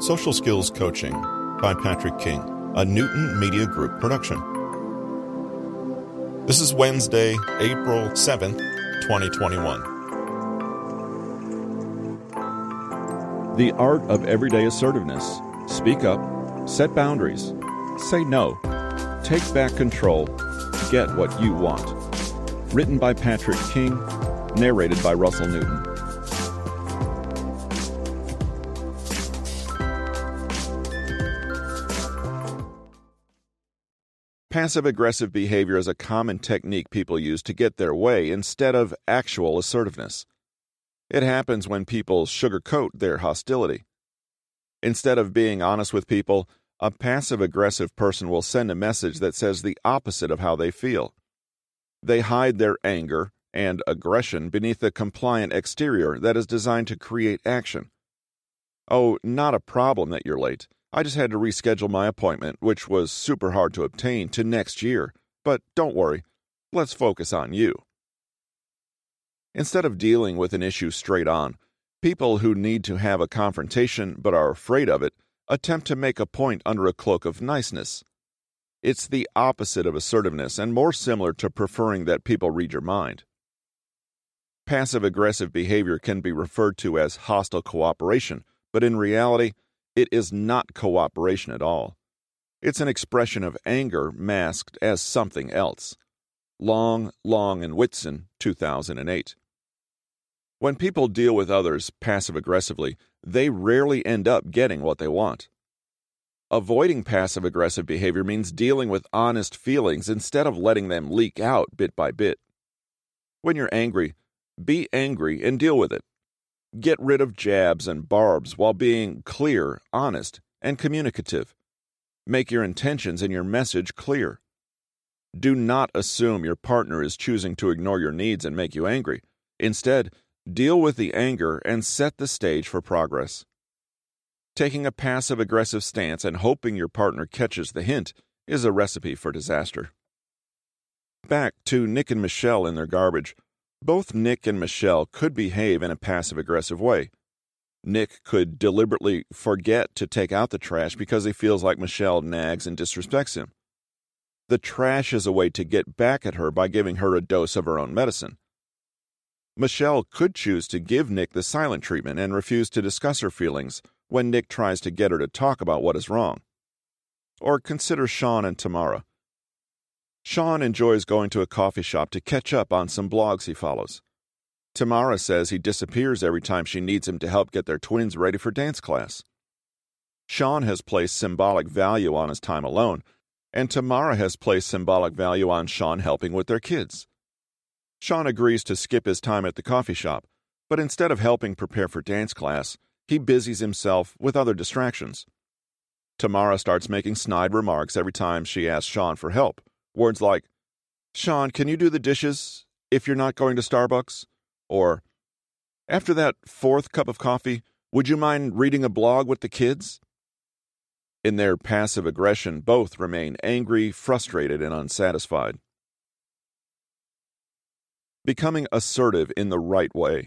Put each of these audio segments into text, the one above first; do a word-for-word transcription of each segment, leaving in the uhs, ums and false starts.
Social Skills Coaching by Patrick King, a Newton Media Group production. This is Wednesday, April seventh, twenty twenty-one. The art of everyday assertiveness. Speak up, set boundaries, say no, take back control, get what you want. Written by Patrick King, narrated by Russell Newton. Passive-aggressive behavior is a common technique people use to get their way instead of actual assertiveness. It happens when people sugarcoat their hostility. Instead of being honest with people, a passive-aggressive person will send a message that says the opposite of how they feel. They hide their anger and aggression beneath a compliant exterior that is designed to create action. Oh, not a problem that you're late. I just had to reschedule my appointment, which was super hard to obtain, to next year. But don't worry, let's focus on you. Instead of dealing with an issue straight on, people who need to have a confrontation but are afraid of it attempt to make a point under a cloak of niceness. It's the opposite of assertiveness and more similar to preferring that people read your mind. Passive-aggressive behavior can be referred to as hostile cooperation, but in reality, it is not cooperation at all. It's an expression of anger masked as something else. Long, Long, and Whitson, two thousand eight. When people deal with others passive-aggressively, they rarely end up getting what they want. Avoiding passive-aggressive behavior means dealing with honest feelings instead of letting them leak out bit by bit. When you're angry, be angry and deal with it. Get rid of jabs and barbs while being clear, honest, and communicative. Make your intentions and your message clear. Do not assume your partner is choosing to ignore your needs and make you angry. Instead, deal with the anger and set the stage for progress. Taking a passive-aggressive stance and hoping your partner catches the hint is a recipe for disaster. Back to Nick and Michelle in their garbage. Both Nick and Michelle could behave in a passive-aggressive way. Nick could deliberately forget to take out the trash because he feels like Michelle nags and disrespects him. The trash is a way to get back at her by giving her a dose of her own medicine. Michelle could choose to give Nick the silent treatment and refuse to discuss her feelings when Nick tries to get her to talk about what is wrong. Or consider Sean and Tamara. Sean enjoys going to a coffee shop to catch up on some blogs he follows. Tamara says he disappears every time she needs him to help get their twins ready for dance class. Sean has placed symbolic value on his time alone, and Tamara has placed symbolic value on Sean helping with their kids. Sean agrees to skip his time at the coffee shop, but instead of helping prepare for dance class, he busies himself with other distractions. Tamara starts making snide remarks every time she asks Sean for help. Words like, "Sean, can you do the dishes if you're not going to Starbucks?" Or, "After that fourth cup of coffee, would you mind reading a blog with the kids?" In their passive aggression, both remain angry, frustrated, and unsatisfied. Becoming assertive in the right way.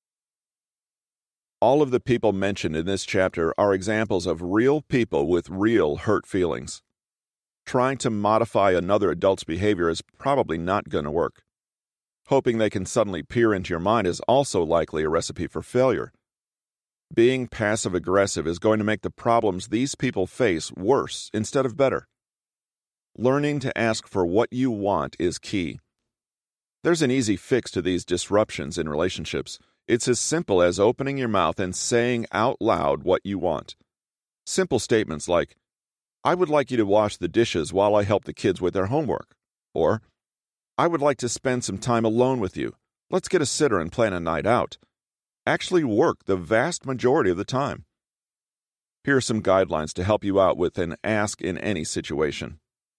All of the people mentioned in this chapter are examples of real people with real hurt feelings. Trying to modify another adult's behavior is probably not going to work. Hoping they can suddenly peer into your mind is also likely a recipe for failure. Being passive-aggressive is going to make the problems these people face worse instead of better. Learning to ask for what you want is key. There's an easy fix to these disruptions in relationships. It's as simple as opening your mouth and saying out loud what you want. Simple statements like, "I would like you to wash the dishes while I help the kids with their homework." Or, "I would like to spend some time alone with you. Let's get a sitter and plan a night out." Actually work the vast majority of the time. Here are some guidelines to help you out with an ask in any situation.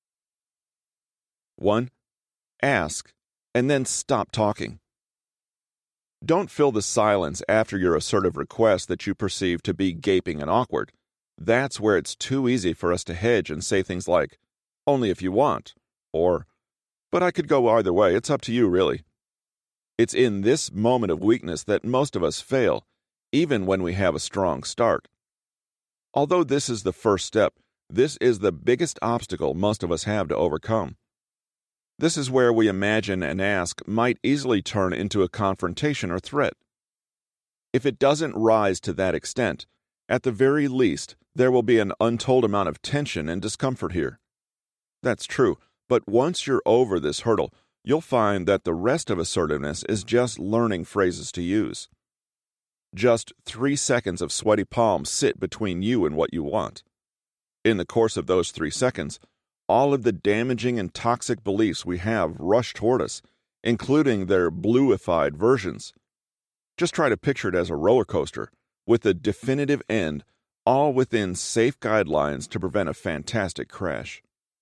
one. Ask, and then stop talking. Don't fill the silence after your assertive request that you perceive to be gaping and awkward. That's where it's too easy for us to hedge and say things like, "Only if you want," or, "But I could go either way, it's up to you, really." It's in this moment of weakness that most of us fail, even when we have a strong start. Although this is the first step, this is the biggest obstacle most of us have to overcome. This is where we imagine an ask might easily turn into a confrontation or threat. If it doesn't rise to that extent, at the very least, there will be an untold amount of tension and discomfort here. That's true, but once you're over this hurdle, you'll find that the rest of assertiveness is just learning phrases to use. Just three seconds of sweaty palms sit between you and what you want. In the course of those three seconds, all of the damaging and toxic beliefs we have rush toward us, including their bluified versions. Just try to picture it as a roller coaster, with a definitive end, all within safe guidelines to prevent a fantastic crash.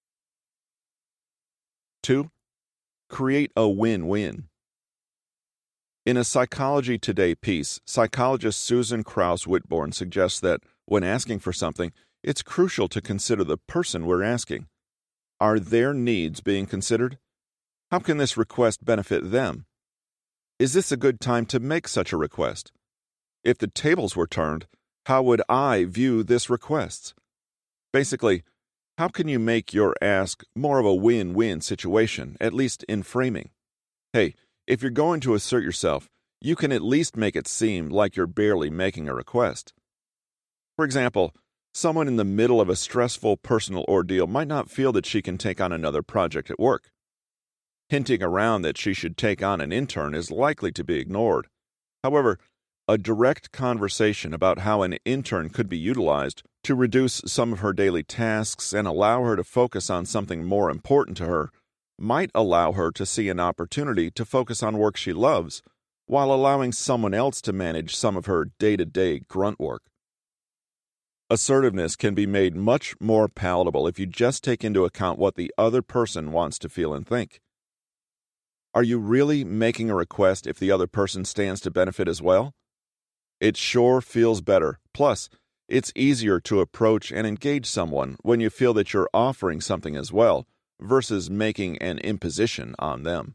Two, create a win-win. In a Psychology Today piece, psychologist Susan Krauss Whitbourne suggests that when asking for something, it's crucial to consider the person we're asking. Are their needs being considered? How can this request benefit them? Is this a good time to make such a request? If the tables were turned, how would I view this request? Basically, how can you make your ask more of a win-win situation, at least in framing? Hey, if you're going to assert yourself, you can at least make it seem like you're barely making a request. For example, someone in the middle of a stressful personal ordeal might not feel that she can take on another project at work. Hinting around that she should take on an intern is likely to be ignored. However, a direct conversation about how an intern could be utilized to reduce some of her daily tasks and allow her to focus on something more important to her might allow her to see an opportunity to focus on work she loves, while allowing someone else to manage some of her day-to-day grunt work. Assertiveness can be made much more palatable if you just take into account what the other person wants to feel and think. Are you really making a request if the other person stands to benefit as well? It sure feels better. Plus, it's easier to approach and engage someone when you feel that you're offering something as well, versus making an imposition on them.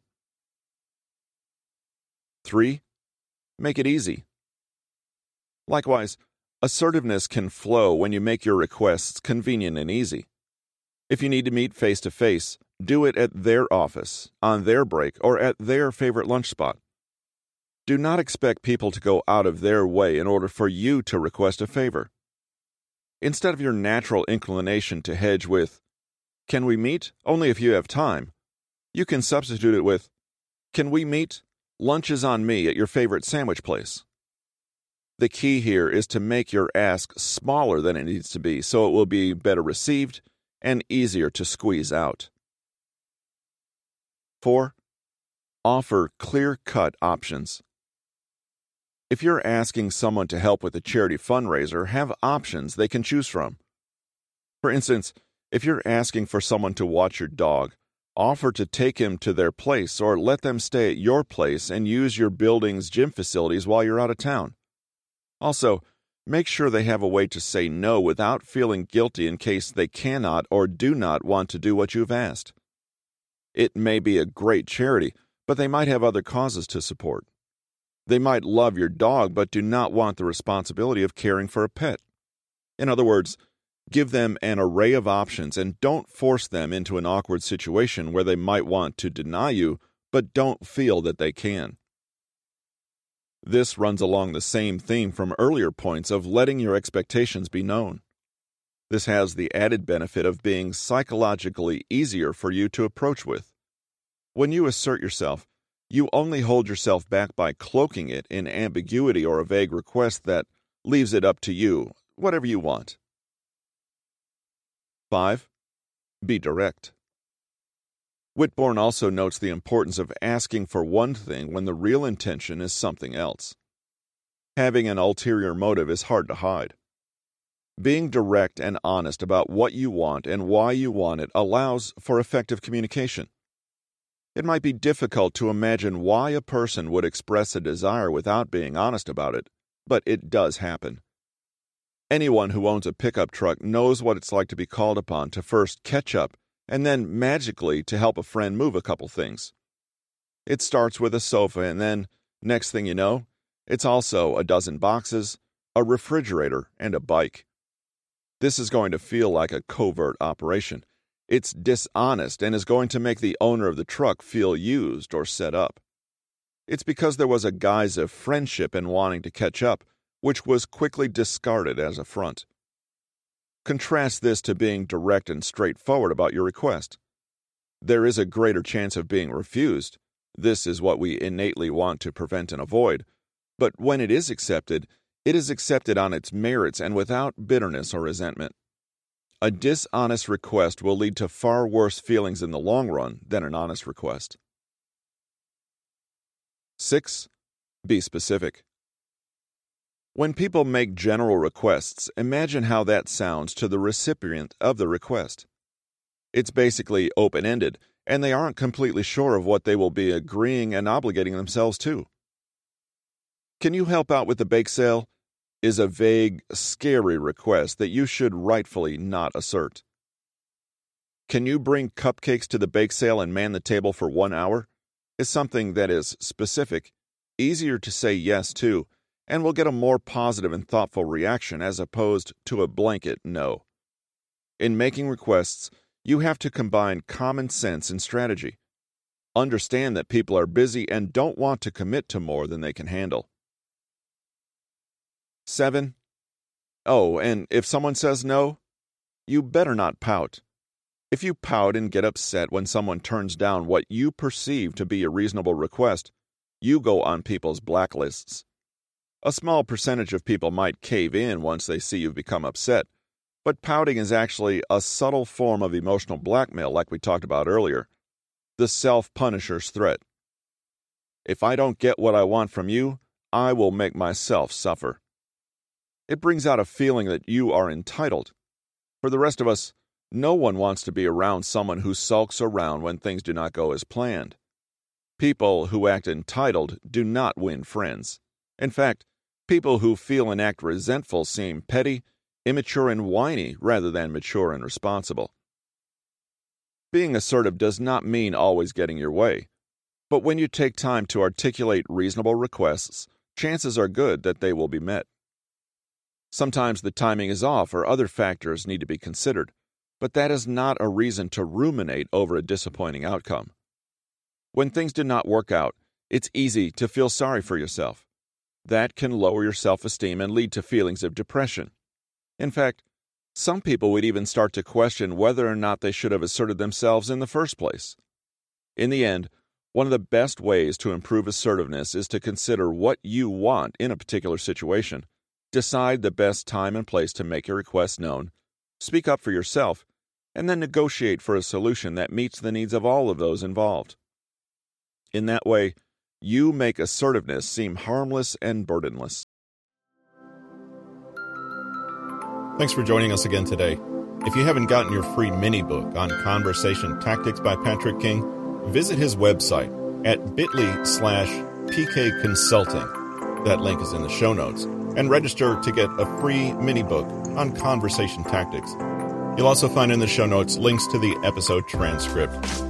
Three, make it easy. Likewise, assertiveness can flow when you make your requests convenient and easy. If you need to meet face-to-face, do it at their office, on their break, or at their favorite lunch spot. Do not expect people to go out of their way in order for you to request a favor. Instead of your natural inclination to hedge with, "Can we meet? Only if you have time," you can substitute it with, "Can we meet? Lunch is on me at your favorite sandwich place." The key here is to make your ask smaller than it needs to be so it will be better received and easier to squeeze out. Four, offer clear-cut options. If you're asking someone to help with a charity fundraiser, have options they can choose from. For instance, if you're asking for someone to watch your dog, offer to take him to their place or let them stay at your place and use your building's gym facilities while you're out of town. Also, make sure they have a way to say no without feeling guilty in case they cannot or do not want to do what you've asked. It may be a great charity, but they might have other causes to support. They might love your dog but do not want the responsibility of caring for a pet. In other words, give them an array of options and don't force them into an awkward situation where they might want to deny you but don't feel that they can. This runs along the same theme from earlier points of letting your expectations be known. This has the added benefit of being psychologically easier for you to approach with. When you assert yourself, you only hold yourself back by cloaking it in ambiguity or a vague request that leaves it up to you, whatever you want. Five, be direct. Whitbourne also notes the importance of asking for one thing when the real intention is something else. Having an ulterior motive is hard to hide. Being direct and honest about what you want and why you want it allows for effective communication. It might be difficult to imagine why a person would express a desire without being honest about it, but it does happen. Anyone who owns a pickup truck knows what it's like to be called upon to first catch up and then magically to help a friend move a couple things. It starts with a sofa and then, next thing you know, it's also a dozen boxes, a refrigerator, and a bike. This is going to feel like a covert operation. It's dishonest and is going to make the owner of the truck feel used or set up. It's because there was a guise of friendship and wanting to catch up, which was quickly discarded as a front. Contrast this to being direct and straightforward about your request. There is a greater chance of being refused. This is what we innately want to prevent and avoid. But when it is accepted, it is accepted on its merits and without bitterness or resentment. A dishonest request will lead to far worse feelings in the long run than an honest request. Six. Be specific. When people make general requests, imagine how that sounds to the recipient of the request. It's basically open-ended, and they aren't completely sure of what they will be agreeing and obligating themselves to. "Can you help out with the bake sale?" is a vague, scary request that you should rightfully not assert. "Can you bring cupcakes to the bake sale and man the table for one hour?" is something that is specific, easier to say yes to, and will get a more positive and thoughtful reaction as opposed to a blanket no. In making requests, you have to combine common sense and strategy. Understand that people are busy and don't want to commit to more than they can handle. Seven. Oh, and if someone says no, you better not pout. If you pout and get upset when someone turns down what you perceive to be a reasonable request, you go on people's blacklists. A small percentage of people might cave in once they see you've become upset, but pouting is actually a subtle form of emotional blackmail like we talked about earlier, the self-punisher's threat. If I don't get what I want from you, I will make myself suffer. It brings out a feeling that you are entitled. For the rest of us, no one wants to be around someone who sulks around when things do not go as planned. People who act entitled do not win friends. In fact, people who feel and act resentful seem petty, immature, and whiny rather than mature and responsible. Being assertive does not mean always getting your way, but when you take time to articulate reasonable requests, chances are good that they will be met. Sometimes the timing is off or other factors need to be considered, but that is not a reason to ruminate over a disappointing outcome. When things do not work out, it's easy to feel sorry for yourself. That can lower your self-esteem and lead to feelings of depression. In fact, some people would even start to question whether or not they should have asserted themselves in the first place. In the end, one of the best ways to improve assertiveness is to consider what you want in a particular situation, decide the best time and place to make your request known, speak up for yourself, and then negotiate for a solution that meets the needs of all of those involved. In that way, you make assertiveness seem harmless and burdenless. Thanks for joining us again today. If you haven't gotten your free mini-book on Conversation Tactics by Patrick King, visit his website at bit.ly slash PK Consulting. That link is in the show notes. And register to get a free mini-book on conversation tactics. You'll also find in the show notes links to the episode transcript.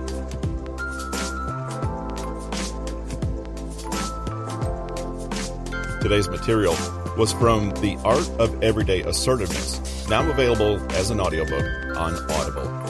Today's material was from The Art of Everyday Assertiveness, now available as an audiobook on Audible.